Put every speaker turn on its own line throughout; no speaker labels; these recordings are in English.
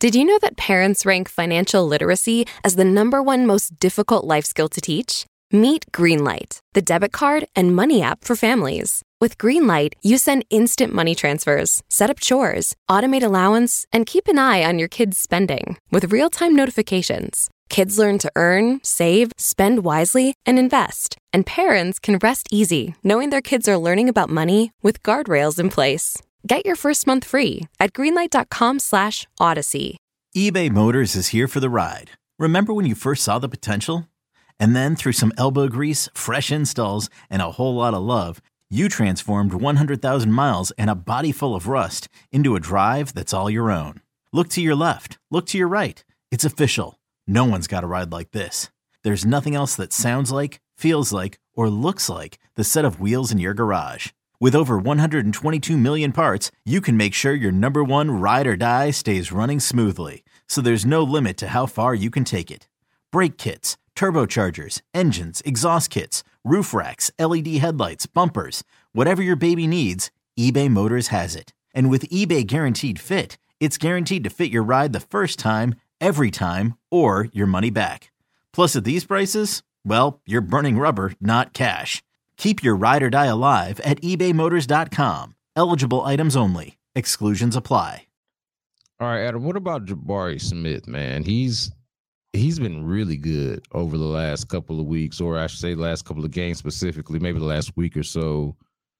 Did you know that parents rank financial literacy as the #1 most difficult life skill to teach? Meet Greenlight, the debit card and money app for families. With Greenlight, you send instant money transfers, set up chores, automate allowance, and keep an eye on your kids' spending with real-time notifications. Kids learn to earn, save, spend wisely, and invest. And parents can rest easy knowing their kids are learning about money with guardrails in place. Get your first month free at greenlight.com/Odyssey.
eBay Motors is here for the ride. Remember when you first saw the potential? And then through some elbow grease, fresh installs, and a whole lot of love, you transformed 100,000 miles and a body full of rust into a drive that's all your own. Look to your left. Look to your right. It's official. No one's got a ride like this. There's nothing else that sounds like, feels like, or looks like the set of wheels in your garage. With over 122 million parts, you can make sure your number one ride or die stays running smoothly. So there's no limit to how far you can take it. Brake kits, turbochargers, engines, exhaust kits, roof racks, LED headlights, bumpers, whatever your baby needs, eBay Motors has it. And with eBay Guaranteed Fit, it's guaranteed to fit your ride the first time, every time, or your money back. Plus at these prices, well, you're burning rubber, not cash. Keep your ride or die alive at ebaymotors.com. Eligible items only. Exclusions apply.
All right, Adam, what about Jabari Smith, man? He's been really good over the last couple of weeks, or I should say last couple of games specifically, maybe the last week or so.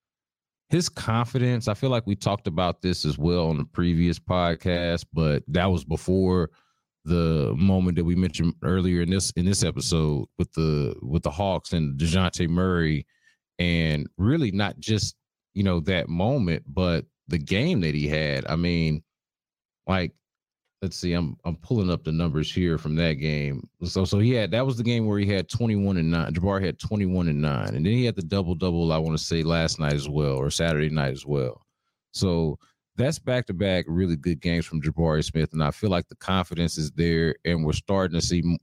His confidence, I feel like we talked about this as well on the previous podcast, but that was before the moment that we mentioned earlier in this episode with the Hawks and DeJounte Murray, and really not just, that moment, but the game that he had. I mean, like, let's see, I'm pulling up the numbers here from that game. So that was the game where he had 21 and 9. Jabari had 21 and 9. And then he had the double-double, I want to say, last night as well, or Saturday night as well. So that's back-to-back really good games from Jabari Smith. And I feel like the confidence is there, and we're starting to see,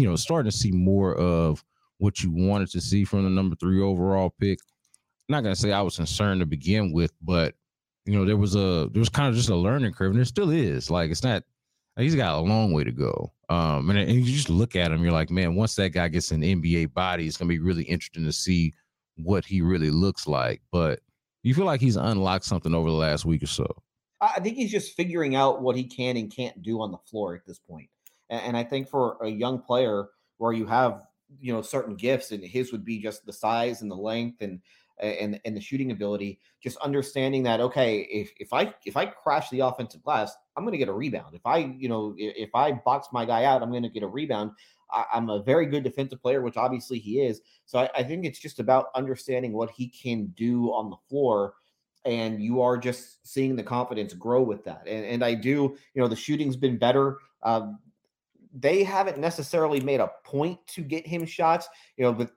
more of what you wanted to see from the number 3 overall pick. I'm not going to say I was concerned to begin with, but, there was kind of just a learning curve, and there still is. Like, it's not, he's got a long way to go. And you just look at him, you're like, man, once that guy gets an NBA body, it's going to be really interesting to see what he really looks like. But you feel like he's unlocked something over the last week or so?
I think he's just figuring out what he can and can't do on the floor at this point. And I think for a young player where you have, certain gifts, and his would be just the size and the length and the shooting ability, just understanding that, okay, if I crash the offensive glass, I'm going to get a rebound. If I box my guy out, I'm going to get a rebound. I'm a very good defensive player, which obviously he is. So I think it's just about understanding what he can do on the floor, and you are just seeing the confidence grow with that. And I do, the shooting's been better. They haven't necessarily made a point to get him shots, but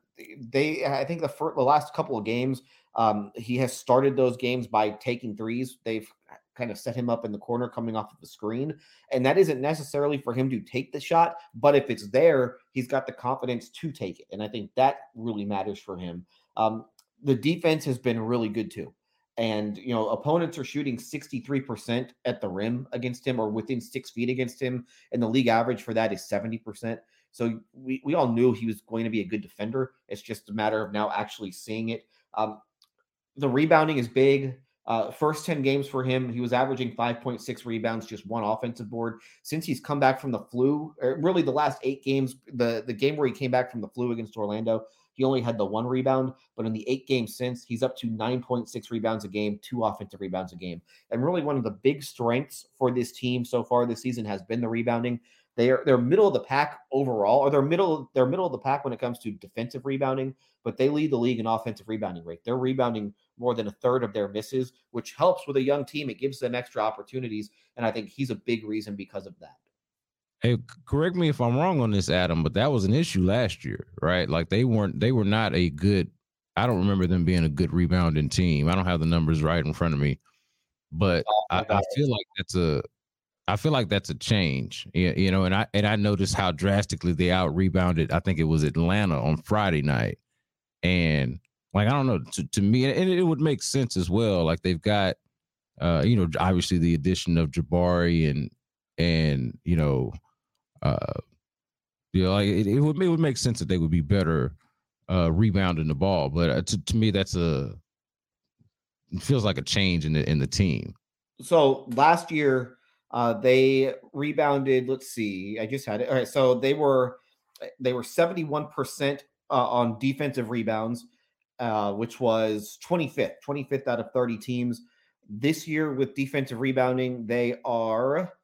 I think the last couple of games, he has started those games by taking threes. They've kind of set him up in the corner coming off of the screen. And that isn't necessarily for him to take the shot, but if it's there, he's got the confidence to take it. And I think that really matters for him. The defense has been really good too. And, opponents are shooting 63% at the rim against him, or within 6 feet against him. And the league average for that is 70%. So we all knew he was going to be a good defender. It's just a matter of now actually seeing it. The rebounding is big. First 10 games for him, he was averaging 5.6 rebounds, just 1 offensive board. Since he's come back from the flu, really the last 8 games, the game where he came back from the flu against Orlando, he only had the 1 rebound. But in the 8 games since, he's up to 9.6 rebounds a game, 2 offensive rebounds a game. And really one of the big strengths for this team so far this season has been the rebounding. They're middle of the pack overall, or they're middle of the pack when it comes to defensive rebounding, but they lead the league in offensive rebounding rate. They're rebounding more than a third of their misses, which helps with a young team. It gives them extra opportunities, and I think he's a big reason because of that.
Hey, correct me if I'm wrong on this, Adam, but that was an issue last year, right? Like they were not a good, I don't remember them being a good rebounding team. I don't have the numbers right in front of me, but I feel like that's a change, and I noticed how drastically they out rebounded. I think it was Atlanta on Friday night. And like, I don't know, to me, and it would make sense as well. Like they've got, obviously the addition of Jabari and like it would make sense that they would be better rebounding the ball. But to me, it feels like a change in the team.
So last year, they rebounded. Let's see, I just had it. All right, so they were 71% on defensive rebounds, which was 25th out of 30 teams. This year with defensive rebounding, they are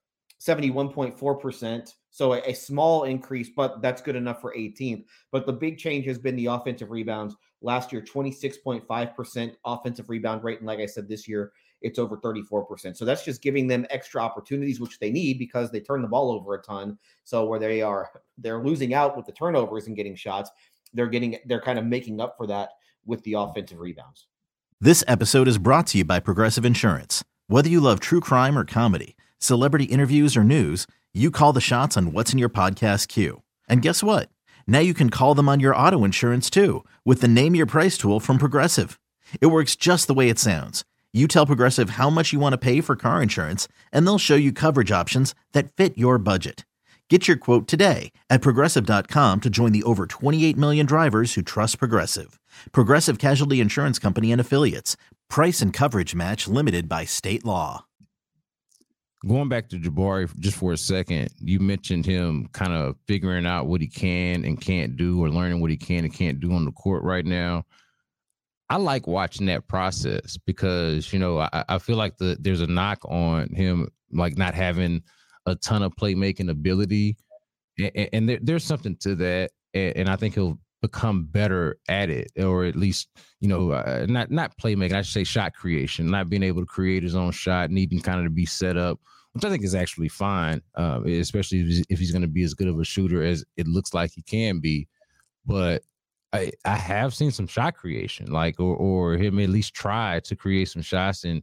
71.4%. So a small increase, but that's good enough for 18th. But the big change has been the offensive rebounds. Last year, 26.5% offensive rebound rate. And like I said, this year, it's over 34%. So that's just giving them extra opportunities, which they need because they turn the ball over a ton. So where they're losing out with the turnovers and getting shots, they're kind of making up for that with the offensive rebounds.
This episode is brought to you by Progressive Insurance. Whether you love true crime or comedy, celebrity interviews or news, you call the shots on what's in your podcast queue. And guess what? Now you can call them on your auto insurance too with the Name Your Price tool from Progressive. It works just the way it sounds. You tell Progressive how much you want to pay for car insurance, and they'll show you coverage options that fit your budget. Get your quote today at Progressive.com to join the over 28 million drivers who trust Progressive. Progressive Casualty Insurance Company and Affiliates. Price and coverage match limited by state law.
Going back to Jabari just for a second, you mentioned him kind of figuring out what he can and can't do, or learning what he can and can't do on the court right now. I like watching that process because, I feel like there's a knock on him, like not having a ton of playmaking ability. And there's something to that. And I think he'll become better at it, or at least, not playmaking, I should say shot creation, not being able to create his own shot, needing kind of to be set up, which I think is actually fine, especially if he's going to be as good of a shooter as it looks like he can be. But I have seen some shot creation, like, or him at least try to create some shots and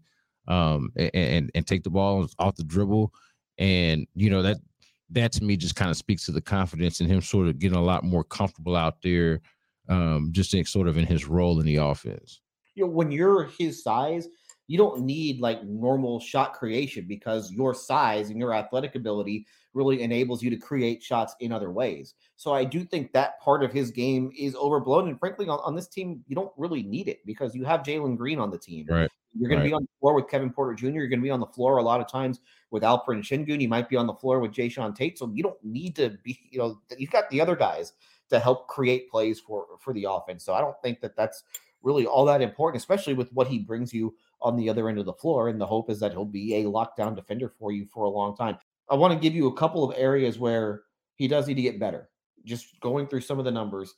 take the ball off the dribble. And, that to me just kind of speaks to the confidence in him sort of getting a lot more comfortable out there, just sort of in his role in the offense.
When you're his size, you don't need like normal shot creation because your size and your athletic ability really enables you to create shots in other ways. So I do think that part of his game is overblown. And frankly, on this team, you don't really need it because you have Jalen Green on the team.
Right.
You're going to be on the floor with Kevin Porter Jr. You're going to be on the floor a lot of times with Alperen Şengün. You might be on the floor with Jae'Sean Tate. So you don't need to be, you've got the other guys to help create plays for the offense. So I don't think that that's really all that important, especially with what he brings you on the other end of the floor. And the hope is that he'll be a lockdown defender for you for a long time. I want to give you a couple of areas where he does need to get better. Just going through some of the numbers.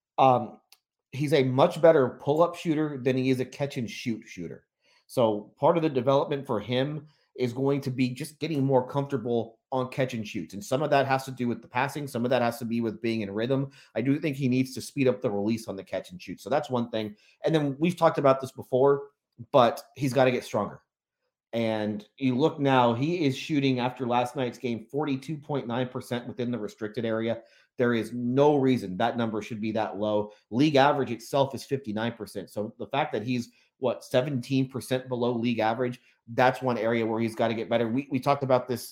He's a much better pull-up shooter than he is a catch-and-shoot shooter. So part of the development for him is going to be just getting more comfortable on catch and shoots. And some of that has to do with the passing. Some of that has to be with being in rhythm. I do think he needs to speed up the release on the catch and shoot. So that's one thing. And then we've talked about this before, but he's got to get stronger. And you look now, he is shooting after last night's game 42.9% within the restricted area. There is no reason that number should be that low. League average itself is 59%. So the fact that he's 17% below league average, that's one area where he's got to get better. We talked about this.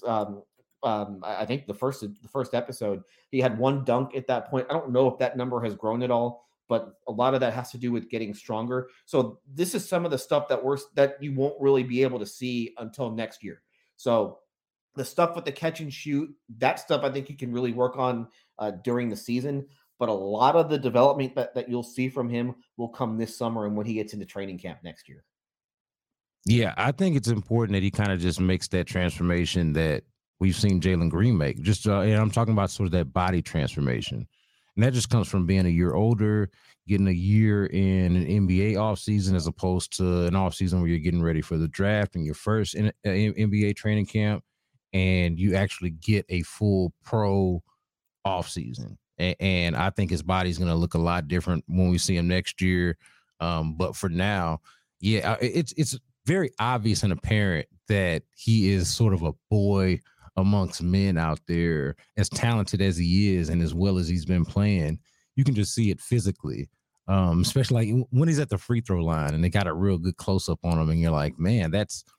I think the first episode, he had one dunk at that point. I don't know if that number has grown at all, but a lot of that has to do with getting stronger. So this is some of the stuff that you won't really be able to see until next year. So the stuff with the catch and shoot, that stuff I think he can really work on during the season. But a lot of the development that you'll see from him will come this summer and when he gets into training camp next year.
Yeah, I think it's important that he kind of just makes that transformation that we've seen Jalen Green make. Just I'm talking about sort of that body transformation. And that just comes from being a year older, getting a year in an NBA offseason as opposed to an offseason where you're getting ready for the draft and your first NBA training camp, and you actually get a full pro offseason. And I think his body's going to look a lot different when we see him next year. But for now, yeah, it's very obvious and apparent that he is sort of a boy amongst men out there, as talented as he is and as well as he's been playing. You can just see it physically, especially like when he's at the free throw line and they got a real good close up on him. And you're like, man, that's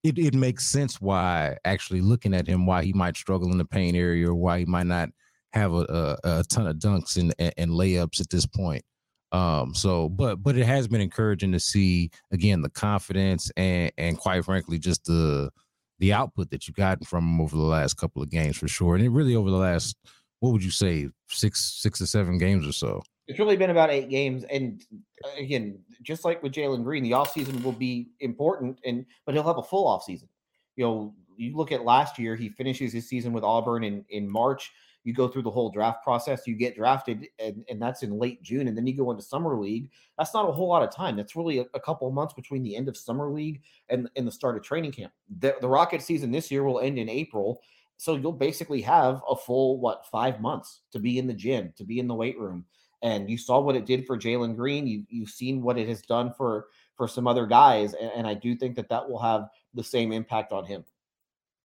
it makes sense why actually looking at him, why he might struggle in the paint area or why he might not have a ton of dunks and layups at this point. But it has been encouraging to see again the confidence and quite frankly just the output that you've gotten from him over the last couple of games for sure. And it really over the last, what would you say, six or 7 games or so?
It's really been about 8 games. And again, just like with Jalen Green, the offseason will be important, but he'll have a full offseason. You look at last year, he finishes his season with Auburn in March. You go through the whole draft process, you get drafted, and that's in late June, and then you go into summer league. That's not a whole lot of time. That's really a couple of months between the end of summer league and the start of training camp. The Rocket season this year will end in April, so you'll basically have a full 5 months to be in the gym, to be in the weight room. And you saw what it did for Jalen Green. You've seen what it has done for some other guys, and I do think that will have the same impact on him.